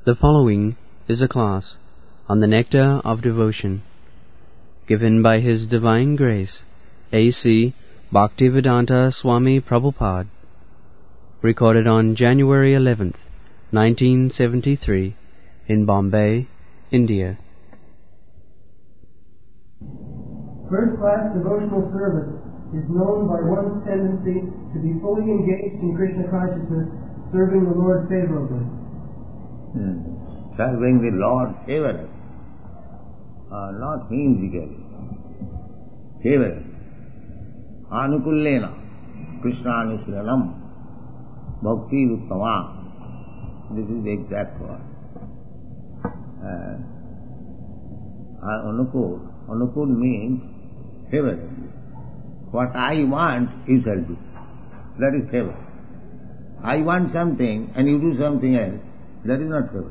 The following is a class on the Nectar of Devotion, given by His Divine Grace, A.C. Bhaktivedanta Swami Prabhupada, recorded on January 11th, 1973, in Bombay, India. First-class devotional service is known by one's tendency to be fully engaged in Krishna consciousness, serving the Lord favorably. Serving the Lord favorably, not whimsically. Favorably. Anukullena, Krishna Anushranam, Bhakti Uttama. This is the exact word. Anukul means favorably. What I want, you shall do. That is favor. I want something and you do something else. That is not favorable.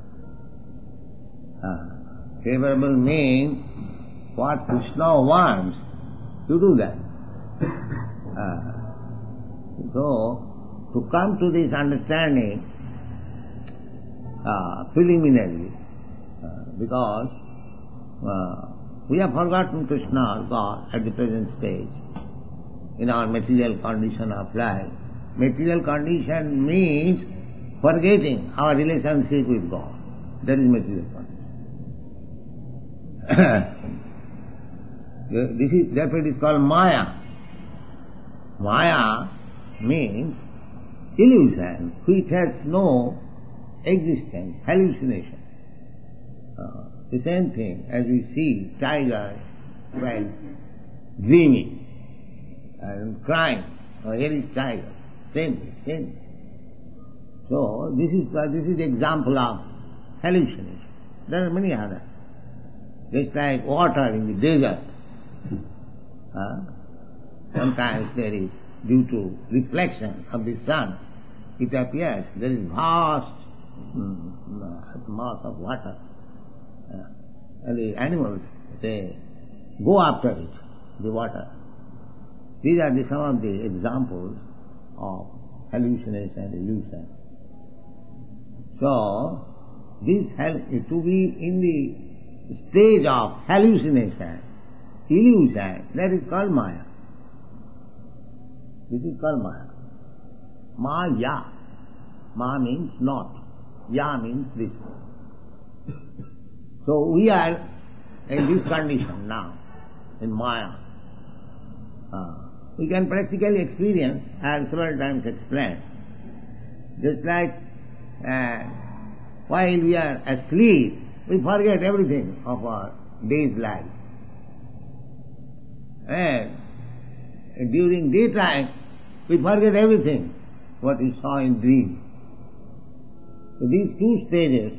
Favorable means what Krishna wants, you do that. So, to come to this understanding preliminarily, because we have forgotten Krishna, God, at the present stage, in our material condition of life. Material condition means forgetting our relationship with God. That is material condition. Therefore it is called Maya. Maya means illusion which has no existence, hallucination. The same thing as we see tigers while dreaming and crying. Oh, here is tiger. Same thing. So this is the example of hallucination. There are many others. Just like water in the desert. Sometimes there is, due to reflection of the sun, it appears there is vast mass of water. And the animals, they go after it, the water. These are some of the examples of hallucination, illusion. So, to be in the stage of hallucination, illusion, that is called Maya. This is called Maya. Maya. Ma means not. Ya means this. So we are in this condition now, in Maya. We can practically experience, I have several times explained, just like while we are asleep, we forget everything of our day's life. And during daytime, we forget everything what we saw in dream. So these two stages.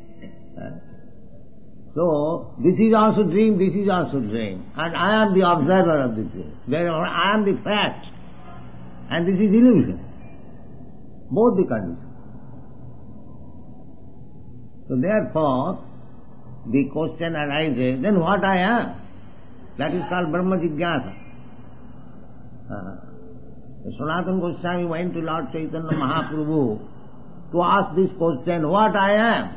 So this is also dream, this is also dream. And I am the observer of the dream. Therefore, I am the fact. And this is illusion. Both the conditions. So therefore, the question arises, then what I am? That is called Brahma Jigyasa. Sanatana Goswami went to Lord Chaitanya Mahaprabhu to ask this question, what I am?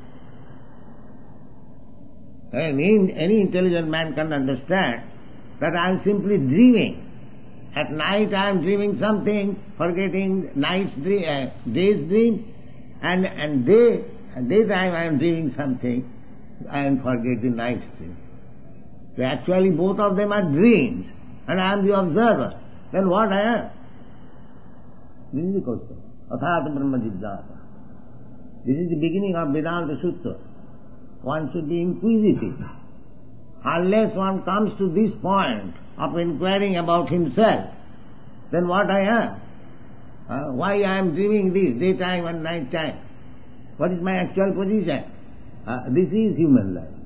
Any intelligent man can understand that I am simply dreaming. At night I am dreaming something, forgetting day's dream, and daytime I am dreaming something and forgetting night's dream. So actually both of them are dreams, and I am the observer. Then what I am? This is the question. Athata Brahma Jigyasa. This is the beginning of Vedanta Sutra. One should be inquisitive. Unless one comes to this point of inquiring about himself, then what I am? Why I am dreaming this, daytime and night time? What is my actual position? This is human life.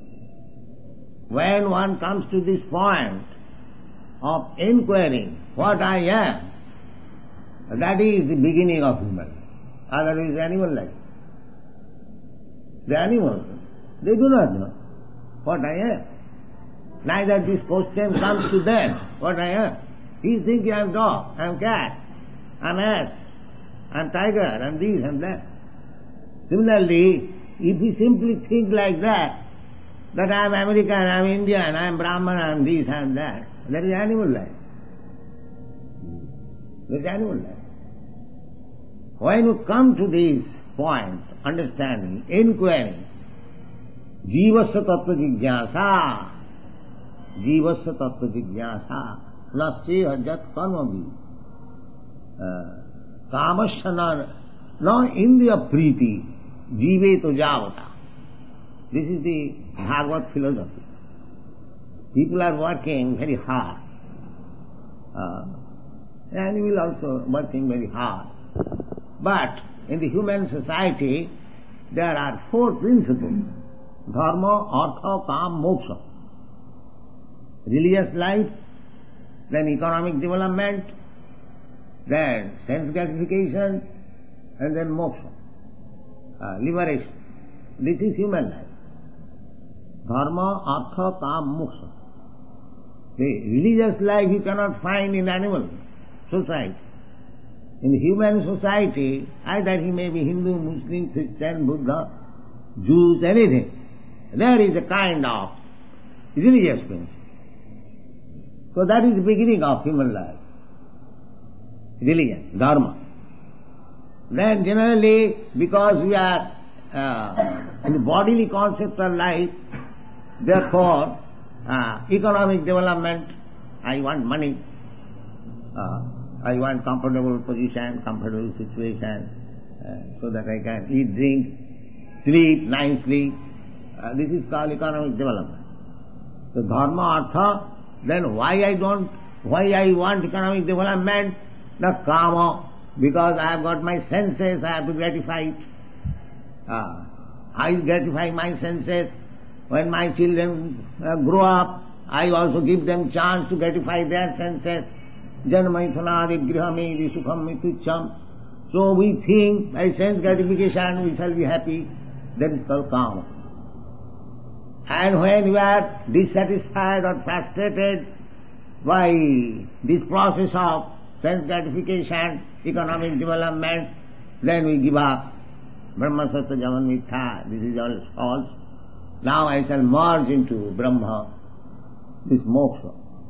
When one comes to this point of inquiring what I am, that is the beginning of human life. Otherwise animal life. The animals, they do not know what I am. Neither this question comes to them, what I am. He is thinking I am dog, I am cat, I am ass, I am tiger, I am this, I am that. Similarly, if we simply think like that I am American, I am Indian, I am Brahman, I am this, I am that is animal life. That is animal life. When you come to this point, understanding, inquiry, jivasya tattva jigyasa, jivasya tattva jigyasa, nasti hajat karmavi, kamasya na indriya priti, jive to javata. This is the Bhagavad philosophy. People are working very hard. Animal also working very hard. But in the human society, there are four principles: dharma, artha, kam, moksha. Religious life, then economic development, then sense gratification, and then moksha, liberation. This is human life. Dharma, artha, kam, moksha. The religious life you cannot find in animal society. In human society, either he may be Hindu, Muslim, Christian, Buddha, Jews, anything, there is a kind of religious principle. So that is the beginning of human life. Religion, dharma. Then generally, because we are in the bodily conceptual life, therefore, economic development, I want money, I want comfortable position, comfortable situation, so that I can eat, drink, sleep nicely. This is called economic development. So dharma, artha, then why I want economic development? The kama, because I have got my senses, I have to gratify it. I gratify my senses. When my children grow up, I also give them chance to gratify their senses. Janmaithunadi grihami sukham mitucham. So we think by sense gratification we shall be happy. That is called kama. And when we are dissatisfied or frustrated by this process of sense gratification, economic development, then we give up. Brahma Satya Jaman Mithya, this is all false. Now I shall merge into Brahma, this moksha.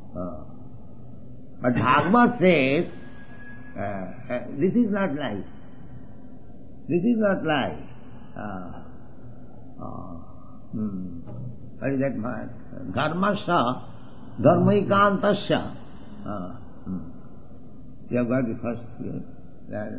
But Bhagavad says, this is not life. This is not life. What is that? Dharmasya, dharmaikantasya. You have got the first here.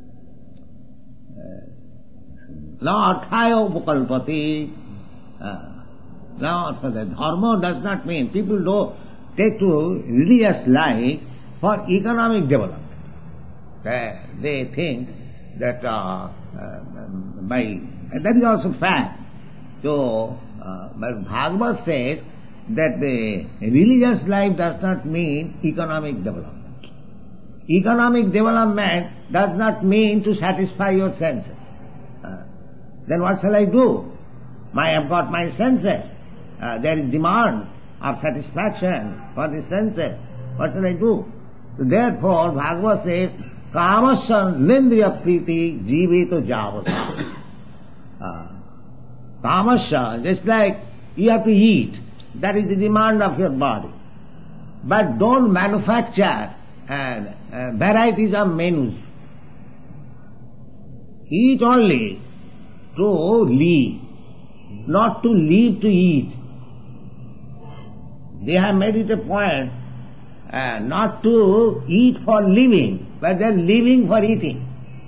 Na arthayo upakalpati. Now, for the dharma does not mean people don't take to religious life for economic development. They think that that is also fact. So, but Bhagavad says that the religious life does not mean economic development. Economic development does not mean to satisfy your senses. Then what shall I do? I have got my senses. There is demand of satisfaction for the senses. What shall I do? So therefore, Bhagavad says, kamasya nindriya priti jiveto javata. Kamasya, just like you have to eat, that is the demand of your body. But don't manufacture varieties of menus. Eat only to live, not to live to eat. They have made it a point not to eat for living, but they are living for eating.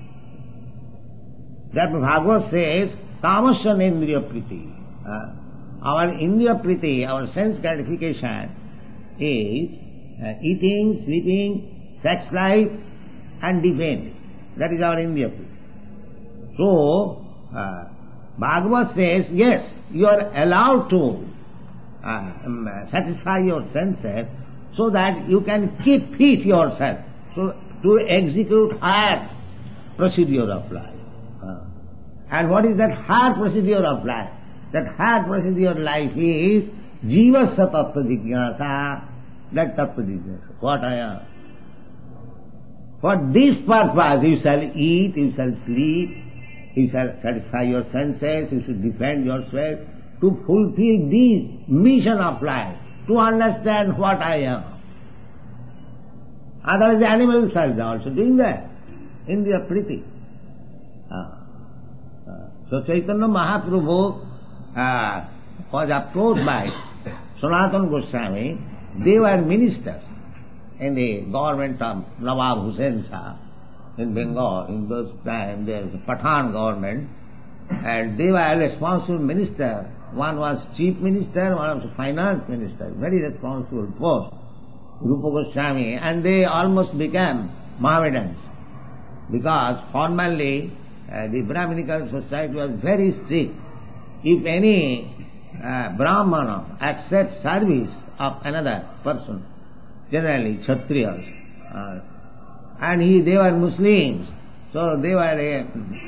That Bhagavad says, kamasya indriya priti. Our indriya priti, our sense gratification is eating, sleeping, sex life and defense. That is our indriya priti. So, Bhagavad says, yes, you are allowed to satisfy your senses so that you can keep fit yourself, so to execute higher procedure of life. And what is that higher procedure of life? That higher procedure of life is jivasya tattva jignasa, that tattva jignasa, what I am. For this purpose you shall eat, you shall sleep, you shall satisfy your senses, you should defend yourself, to fulfill this mission of life, to understand what I am. Otherwise the animals are also doing that. Indriya Priti. So Chaitanya Mahaprabhu was approached by Sanatana Goswami. They were ministers in the government of Nawab Hussain Shah in Bengal. In those times there was a Pathan government, and they were responsible minister. One was chief minister, one was finance minister, very responsible post, Rupa Goswami, and they almost became Mohammedans, because formerly the Brahminical society was very strict. If any Brahmana accepts service of another person, generally Kshatriyas, and they were Muslims, so they were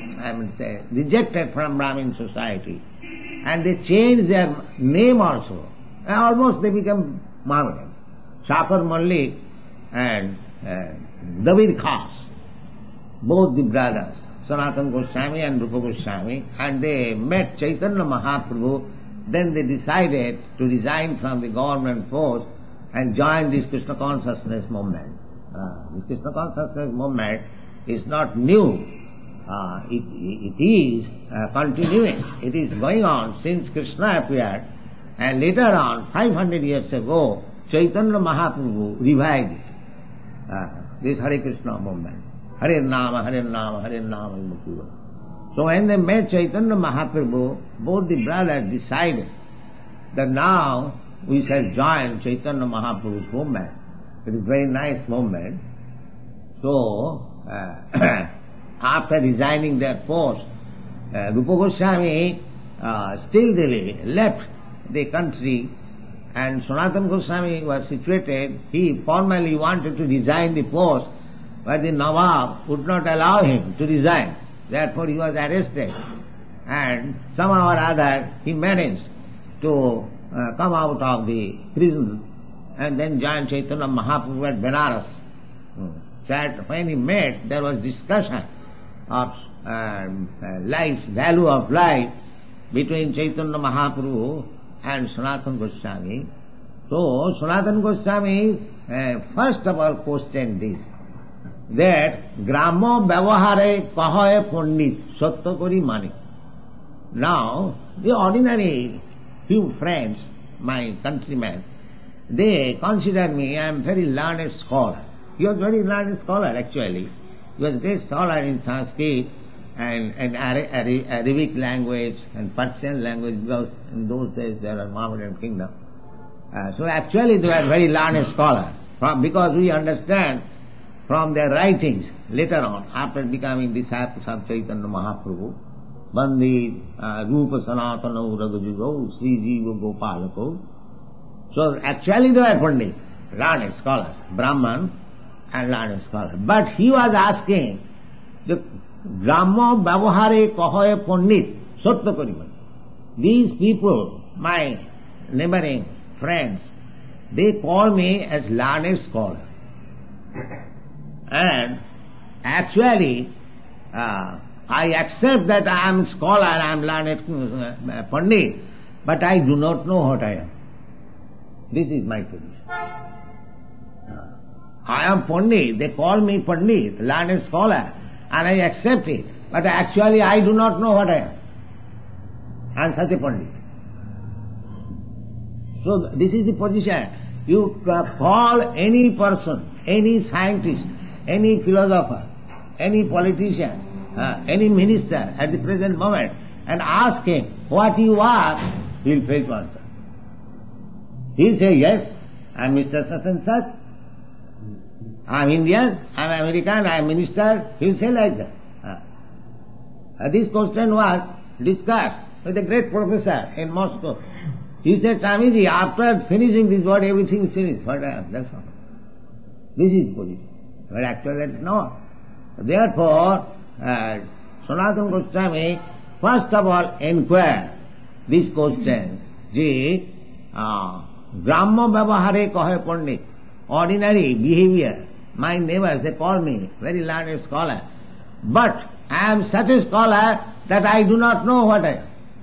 rejected from Brahmin society, and they changed their name also, and almost they become Mohammedans. Shakar Malik and David Khas, both the brothers, Sanatana Goswami and Rupa Goswami, and they met Chaitanya Mahaprabhu. Then they decided to resign from the government post and join this Krishna consciousness movement. This Krishna consciousness movement is not new. It is continuing. It is going on since Krishna appeared, and later on, 500 years ago, Chaitanya Mahaprabhu revived it. This Hare Krishna movement. Hare Nama, Hare Nama, Hare Nama. So when they met Chaitanya Mahaprabhu, both the brothers decided that now we shall join Chaitanya Mahaprabhu's movement. It is a very nice movement. So, after resigning their post, Rupa Goswami still they left the country, and Sanatana Goswami was situated. He formally wanted to resign the post, but the Nawab would not allow him to resign. Therefore he was arrested, and somehow or other he managed to come out of the prison and then join Chaitanya Mahaprabhu at Benares. That when he met, there was discussion of life, value of life between Chaitanya Mahaprabhu and Sanatana Goswami. So Sanatana Goswami first of all questioned this, that Gramo Vyavahare Kahaye Pandit Satya Kori Mani. Now, the ordinary few friends, my countrymen, they consider me, I am very learned scholar. He was very learned scholar actually. He was a great scholar in Sanskrit and Arabic language and Persian language, because in those days there was Mohammedan kingdom. So actually they were very learned scholar, because we understand from their writings later on, after becoming disciples of Chaitanya Mahaprabhu, Bandi Rupa Sanatana Ragajugo Sri Jiva Gopalako. So actually they were Pandit, learned scholars, Brahman and learned scholars. But he was asking, the Gramo Vyavahare Kahaye Pandit Satya Kori Mani. These people, my neighboring friends, they call me as learned scholar. And actually, I accept that I am scholar, I am learned Pandit, but I do not know what I am. This is my position. I am Pandit, they call me Pandit, learned scholar, and I accept it, but actually I do not know what I am. I am such a Pandit. So this is the position. You call any person, any scientist, any philosopher, any politician, any minister at the present moment, and ask him what you are, he will fail to answer. He will say, yes, I am Mr. Such and such, I am Indian, I am American, I am minister. He will say like that. This question was discussed with a great professor in Moscow. He said, Swamiji, after finishing this word, everything is finished. What I am, that's all. This is position. But actually that is not. Therefore, Sanatana Goswami first of all inquired this question, Brahma Vyavahare Kahaye Pandit, ordinary behavior. My neighbors, they call me very learned scholar. But I am such a scholar that I do not know what I am.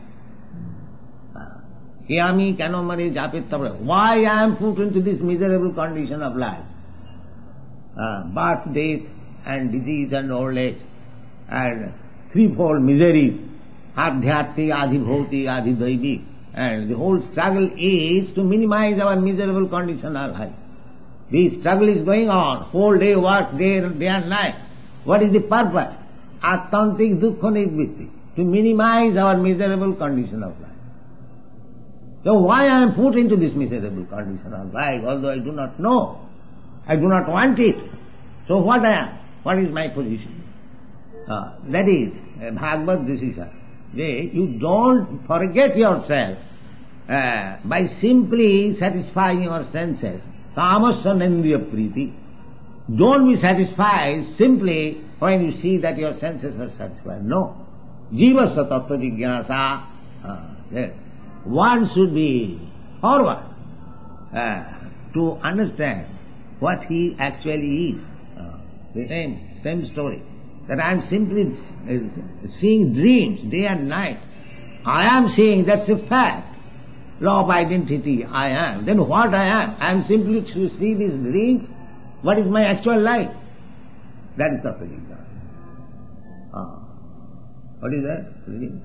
Kiyami keno mare japit tabra. Why I am put into this miserable condition of life? Birth, death, and disease and old age, and threefold miseries, adhyati, adhibhoti, adhidaivi. And the whole struggle is to minimize our miserable condition of life. The struggle is going on, whole day work, day and night. What is the purpose? Attantik dukkha nivritti, to minimize our miserable condition of life. So why I am put into this miserable condition of life, although I do not know, I do not want it. So what I am? What is my position? That is Bhagavad decision. You don't forget yourself by simply satisfying your senses. Tamasya nendriya priti. Don't be satisfied simply when you see that your senses are satisfied. No. Jivasya tattva jigyasa. One should be forward to understand what he actually is. The same story. That I am simply seeing dreams day and night. I am seeing, that's a fact. Law of identity, I am. Then what I am? I am simply to see these dreams. What is my actual life? That is Tattva Jignasa. What is that? Reading?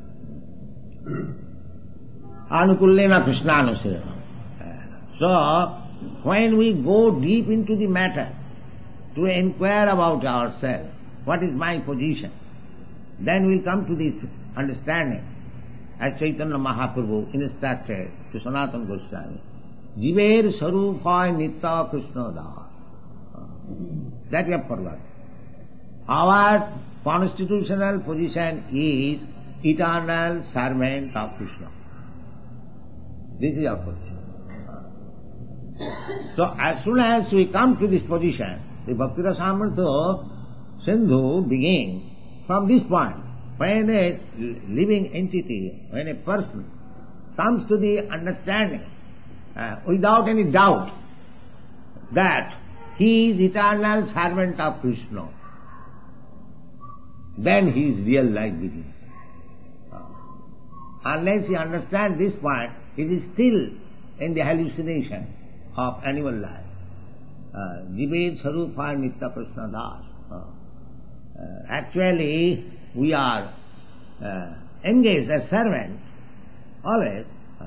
Anukullena Krishnanusena. So, when we go deep into the matter to inquire about ourselves, what is my position? Then we'll come to this understanding, as Chaitanya Mahaprabhu instructed to Sanatana Goswami. Jiver Sarupa Nitta Krishna Da. That we have forgotten. Our constitutional position is eternal servant of Krishna. This is our position. So as soon as we come to this position, the Bhakti Rasamrita Sindhu begins from this point. When a living entity, when a person comes to the understanding without any doubt that he is eternal servant of Krishna, then his real life begins. Unless he understands this point, he is still in the hallucination of animal life. Jived Sarupa Nitya Krishna Das. Actually, we are engaged as servants, always.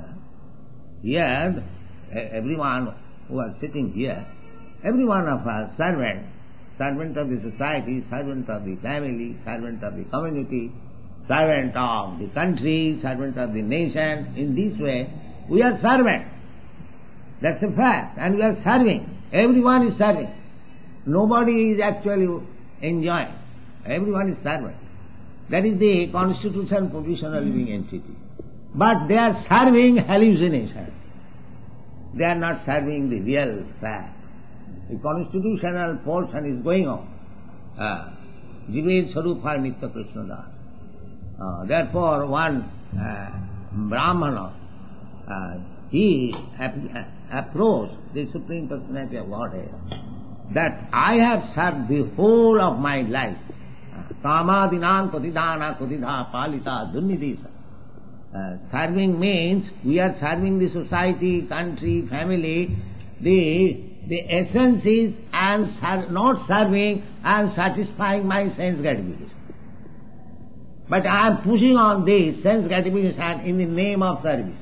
Here, everyone who is sitting here, every one of us, servant of the society, servant of the family, servant of the community, servant of the country, servant of the nation. In this way, we are servants. That's a fact. And we are serving. Everyone is serving. Nobody is actually enjoying. Everyone is servant. That is the constitutional position of living entity. But they are serving hallucination. They are not serving the real fact. The constitutional portion is going on. Jived Sarupa Nitya Krishna Das. Therefore, one Brahmana, he approached the Supreme Personality of Godhead that I have served the whole of my life. Kamadinam kodidana kodidha palita dunnidisa. Serving means we are serving the society, country, family. The essence is I am not serving, I am satisfying my sense gratification. But I am pushing on this sense gratification in the name of service.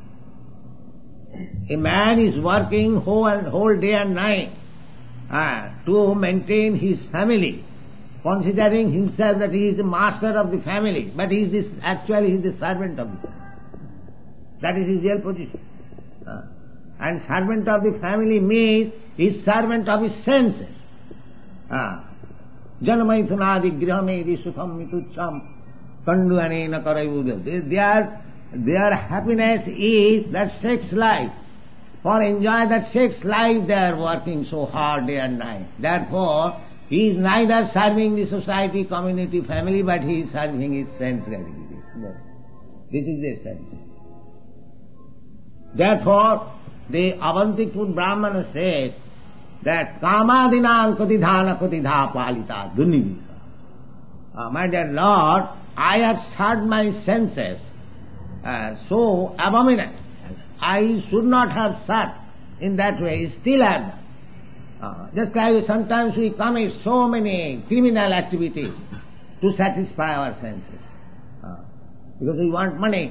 A man is working whole day and night to maintain his family, considering himself that he is the master of the family, but actually he is the servant of the family. That is his real position. And servant of the family means he is servant of his senses. Janamaithunadi grihamedi sukham mitucham kandu anena karayuda. Their happiness is that sex life. For enjoy that sex life they are working so hard day and night. Therefore, he is neither serving the society, community, family, but he is serving his sense gratification. This is their service. Therefore, the Avantikpur Brahmana says that Kamadinam kodidhana kodidha palita dunnidisa. My dear Lord, I have served my senses so abominant. I should not have served in that way, still I have done. Just like sometimes we commit so many criminal activities to satisfy our senses. Because we want money.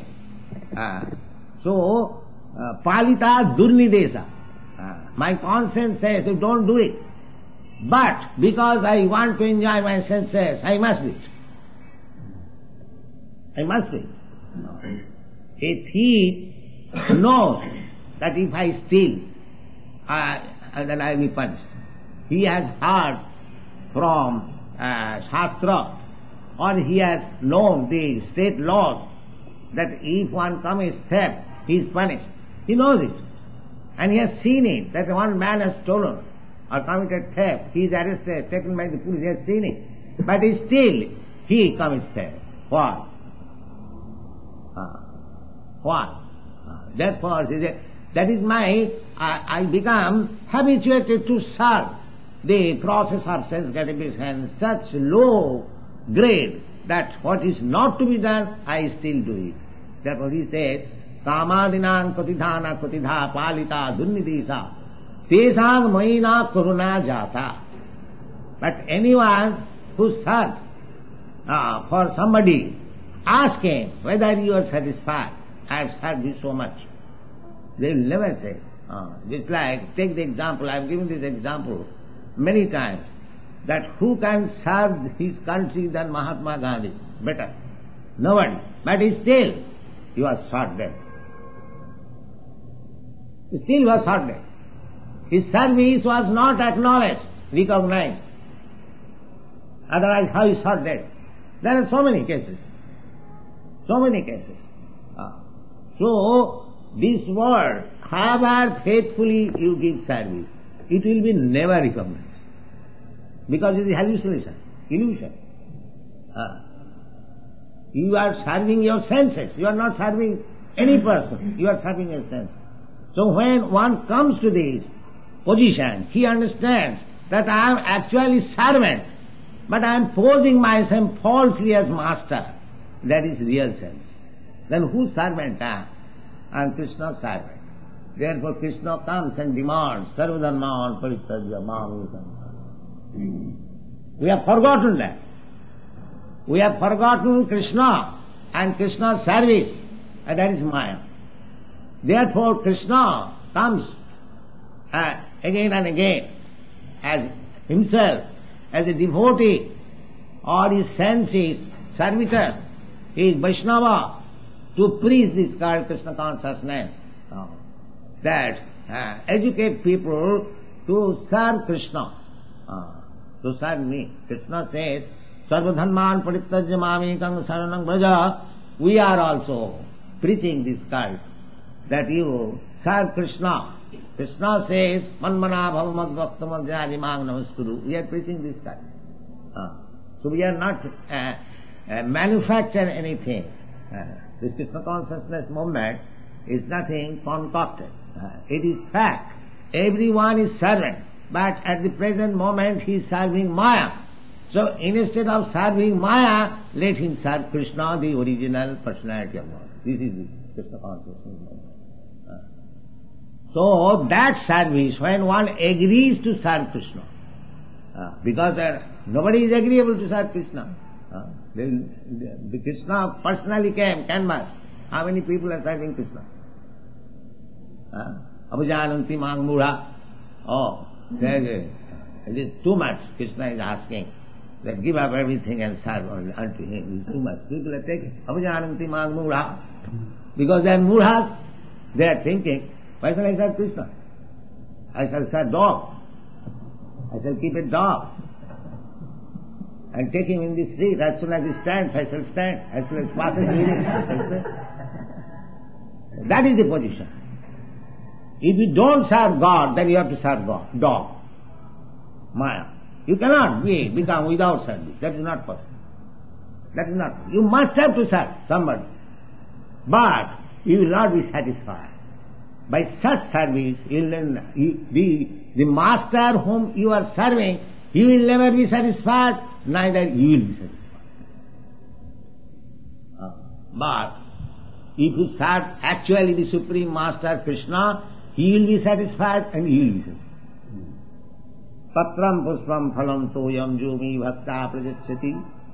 So, palita durnidesa. My conscience says, you don't do it. But because I want to enjoy my senses, I must do it. I must do it. A thief knows that if I steal, then I will be punished. He has heard from Shastra, or he has known the state laws that if one commits theft, he is punished. He knows it. And he has seen it, that one man has stolen or committed theft. He is arrested, taken by the police, he has seen it. But still, he commits theft. Why? Why? Therefore, that is my, I become habituated to serve the process of sense gratification such low grade that what is not to be done, I still do it. Therefore he says, Kamadinang kotidhana kotidha palita dunnidesa tesang maina karuna jata. But anyone who serves for somebody, ask him whether you are satisfied. I have served you so much. They will never say. Just like, take the example, I have given this example many times, that who can serve his country than Mahatma Gandhi better? Nobody. But still, he was shot dead. Still he was shot dead. His service was not acknowledged, recognized. Otherwise, how he shot dead? There are so many cases. So many cases. So, this world, however faithfully you give service, it will be never recognized. Because it is hallucination, illusion. You are serving your senses. You are not serving any person. You are serving your senses. So when one comes to this position, he understands that I am actually servant, but I am posing myself falsely as master. That is real sense. Then whose servant I am? I am Krishna's servant. Therefore Krishna comes and demands, Sarvadharman Parityajya Mamekam. We have forgotten that. We have forgotten Krishna and Krishna's service, and that is Maya. Therefore Krishna comes again and again as himself, as a devotee, or his senses, servitor, he is Vaishnava, to preach this called Krishna consciousness, that educate people to serve Krishna, to serve me. Krishna says, Sarvadharman Parityajya Mamekam Saranam Braja. We are also preaching this cult, that you serve Krishna. Krishna says, Manmana Bhavamad Bhaktamad Jayadimang Namaskuru. We are preaching this cult. So we are not manufacturing anything. This Krishna consciousness movement is nothing concocted. It is fact. Everyone is servant, but at the present moment he is serving Maya. So instead of serving Maya, let him serve Krishna, the original personality of God. This is the Krishna consciousness movement. So that service, when one agrees to serve Krishna, because nobody is agreeable to serve Krishna. The Krishna personally came, canvas. How many people are serving Krishna? Abhijananti mang mudha. Oh, it is too much. Krishna is asking that give up everything and serve unto him. It is too much. People are taking Abhijananti mang mudha. Because they are mudhas, they are thinking, why shall I serve Krishna? I shall serve dog. I shall keep a dog and take him in the street. As soon as he stands, I shall stand. As soon as he passes, I shall stand. That is the position. If you don't serve God, then you have to serve God, dog, Maya. You cannot become without service. That is not possible. That is not. You must have to serve somebody. But you will not be satisfied. By such service, the master whom you are serving, he will never be satisfied, neither you will be satisfied. But if you serve actually the Supreme Master Krishna, he will be satisfied and he will be satisfied. Patram puspam phalam toyam jumi bhakta prajachyati.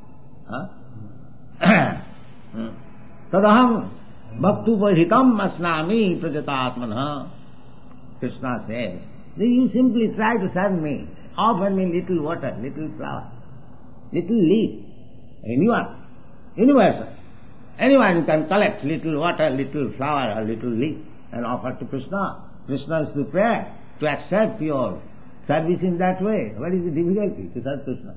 Tadaham bhaktupahitam asnami prajatatmanha. Krishna says, you simply try to serve me. Offer me little water, little flower, little leaf. Anyone, universal. Anyone who can collect little water, little flower or little leaf and offer to Krishna. Krishna is prepared to accept your service in that way. What is the difficulty to serve Krishna?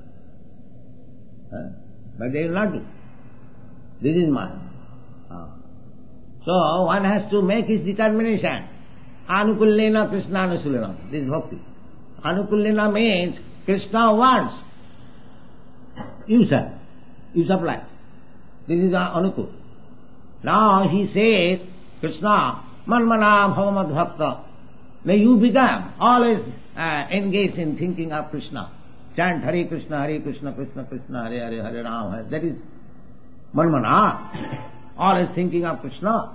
But they will not do. This is mine. So one has to make his determination. Anukullena Krishna anusulena. This is bhakti. Anukullena means Krishna wants. You serve. You supply. This is Anukul. Now he says, Krishna, manmana bhavamad bhakta. May you become always engaged in thinking of Krishna. Chant Hare Krishna, Krishna Krishna, Hare Hare, Hare Rama. That is manmana. Always thinking of Krishna.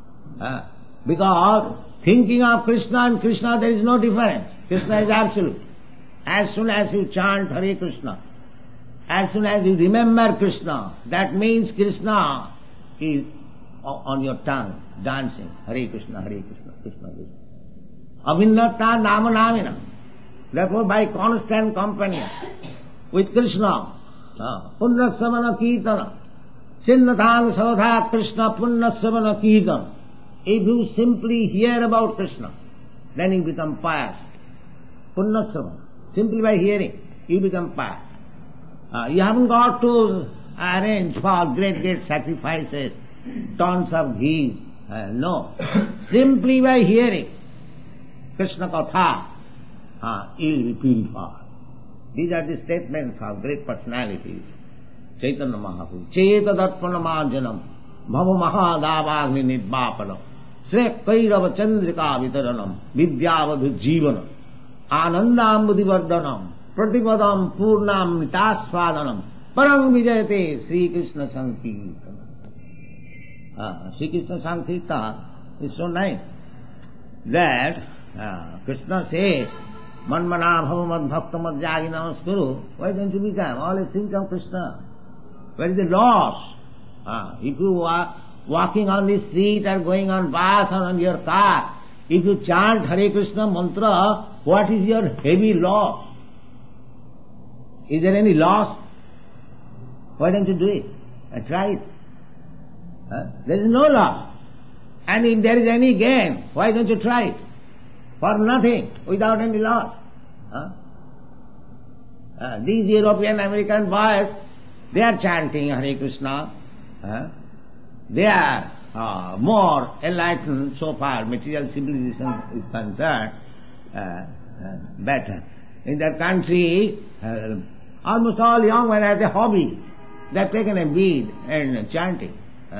Because thinking of Krishna and Krishna, there is no difference. Krishna is absolute. As soon as you chant Hare Krishna, as soon as you remember Krishna, that means Krishna is on your tongue, dancing. Hare Krishna, Krishna Krishna. Abhinnata nama namina. Therefore, by constant company with Krishna, punnassamana kirtana, sinnathan savadha Krishna punnassamana kirtana. If you simply hear about Krishna, then you become pious. Punnassamana. Simply by hearing, you become pious. You haven't got to arrange for great sacrifices, tons of ghee. No. Simply by hearing Krishna Katha, you will be purified. These are the statements of great personalities. Chaitanya Mahaprabhu. Chetadarpana marjanam, bhava mahadavagni nidvapanam, srekairava chandrika vitaranam, vidyavadhu jivanam, anandambudivardhanam, pratipadam purnam nitasvadanam, parang vijayate Sri Krishna Sankirtana. Sri Krishna Sankirtana is so nice that Krishna says, manmana bhavamad bhaktamad jagi namaskuru. Why don't you become? Always think of Krishna. Where is the loss? If you are walking on the street or going on bus or on your car, if you chant Hare Krishna mantra, what is your heavy loss? Is there any loss? Why don't you do it? Try it. There is no loss. And if there is any gain, why don't you try it? For nothing, without any loss. These European American boys, they are chanting Hare Krishna. They are more enlightened so far, material civilization is concerned, better. In their country, almost all young men have a hobby. They have taken a bead and chanting.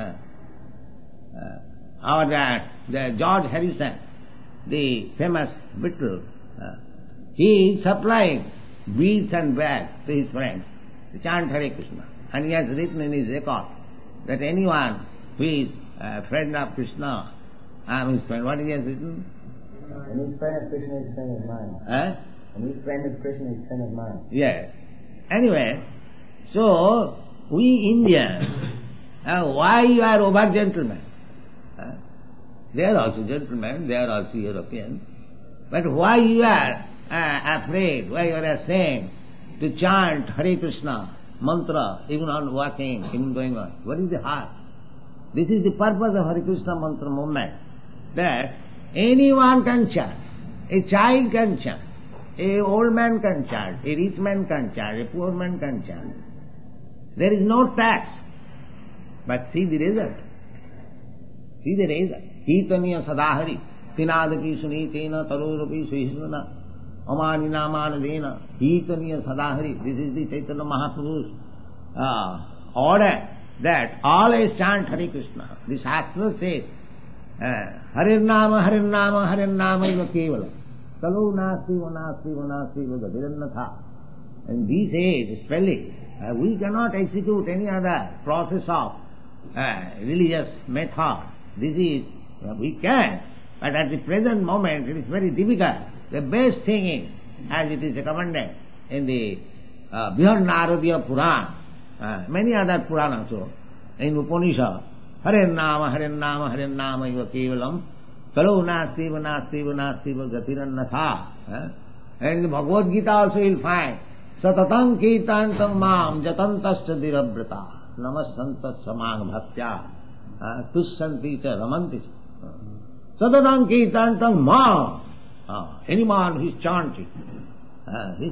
The George Harrison, the famous Beatle, he supplied beads and bags to his friends to chant Hare Krishna. And he has written in his record that anyone who is a friend of Krishna, I am his friend. What he has written? Any friend of Krishna is friend of mine. Any friend of Krishna is friend of mine. Yes. Anyway, so we Indians, why you are over gentlemen? They are also gentlemen, they are also Europeans. But why you are afraid, why you are ashamed to chant Hare Krishna mantra, even on walking, even going on? What is the harm? This is the purpose of Hare Krishna mantra movement, that anyone can chant. A child can chant. A old man can chant. A rich man can chant. A poor man can chant. There is no tax. But see the result. See the result. Kirtaniya sadahari, tinadaki sunitena tarorapi suhisnana, amanina manadena, kirtaniya sadahari. This is the Chaitanya Mahaprabhu's order, that always chant Hare Krishna. The Shastra says, Harinama, Harinama, Harinama iva kevala, kalu nasti vanasti vagadhirannatha. In this age, spelling, we cannot execute any other process of religious method. This is, we can, but at the present moment it is very difficult. The best thing is, as it is recommended in the Brihad Naradiya Purana, many other Puranas also, in Upanishad, Hare Nama, Hare Nama, Hare Nama, Iva Kevalam, Kalo Nasti, Nasti, Nasti, Gatiranatha. And in the Bhagavad Gita also you will find, Satatam Kirtantam Mam, Jatantascha Dirabrata, Namasantas Samang Bhaktya, Tussanti Cha Ramanti. Satatam Kirtantam Mam, any man who is chanting, his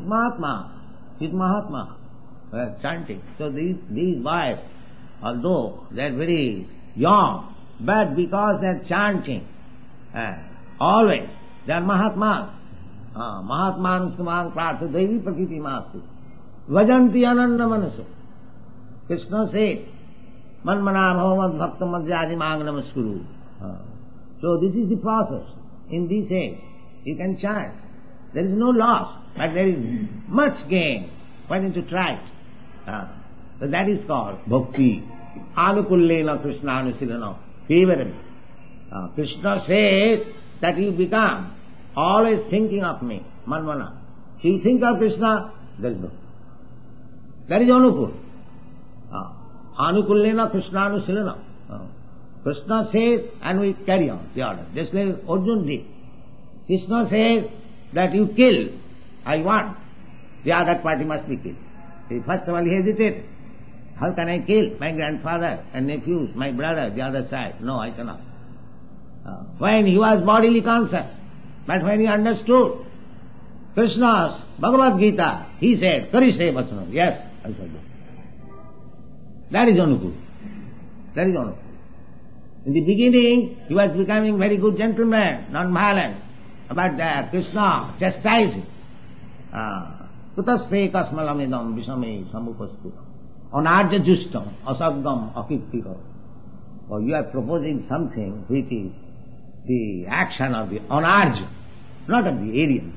Mahatma, chanting. So these wives, although they are very young, but because they are chanting, always, they are Mahatmas. Mahatman Sumang Pratha Devi Prakiti Mastu Vajanti Ananda Manasu. Krishna said, Manmana Bhavad Bhakta Madhyadi Mang Namaskuru. So this is the process. In this age, you can chant. There is no loss, but there is much gain. Why don't you try it? So that is called Bhakti. Anukullena Krishna Anusilana. Favorable. Krishna says that you become always thinking of me, Manmana. If you think of Krishna, there is Bhakti. That is Anukul. Anukullena Krishna Anusilana. Krishna says, and we carry on the order. Just like Arjuna did. Krishna says that you kill, I want. The other party must be killed. First of all he hesitated. How can I kill my grandfather and nephews, my brother, the other side? No, I cannot. When he was bodily conscious, but when he understood Krishna's Bhagavad Gita, he said, Karise Vachana. Yes, I shall do. That is Anukul. That is Anukul. In the beginning, he was becoming very good gentleman, non-violent. But Krishna chastised him. Kutaste kasmalamidam visame samupastutam. Anarja justam asagam akittikam. Or you are proposing something which is the action of the anarja, not of the Aryan.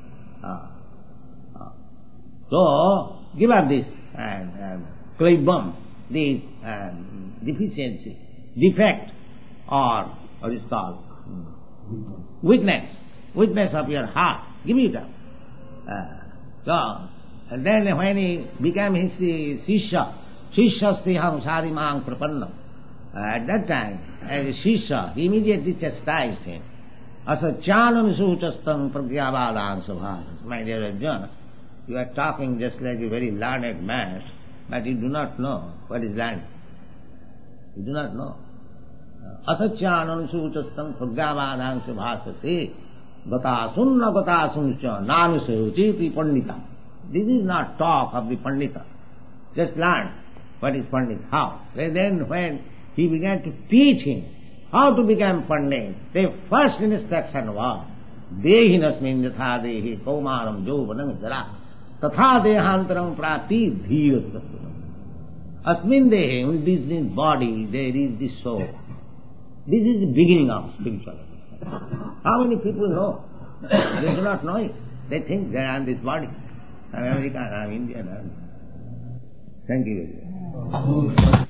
So, give up this klibam, this deficiency, defect, or what is called weakness of your heart. Give it up. And then when he became his Sishya, Shishyastiham Sarimang Prapannam, at that time, as a Sishya, he immediately chastised him. Asachanam Suchastam Pragyavadam Sabhas. My dear Arjuna, you are talking just like a very learned man, but you do not know what is learning. You do not know. Asachanam Suchastam Pragyavadam Sabhasati. Gatasunna gatasuncha nanusayochiti pandita. This is not talk of the pandita. Just learn what is pandit, how. Then when he began to teach him how to become pandit, the first instruction was Dehinasmin yatha dehi kaumaram jovanam jara tatha dehantaram prati dhira. Asmin dehi, in this body, there is the soul. This is the beginning of spirituality. How many people know? They do not know it. They think they are in this body. I am American, I am Indian. Thank you.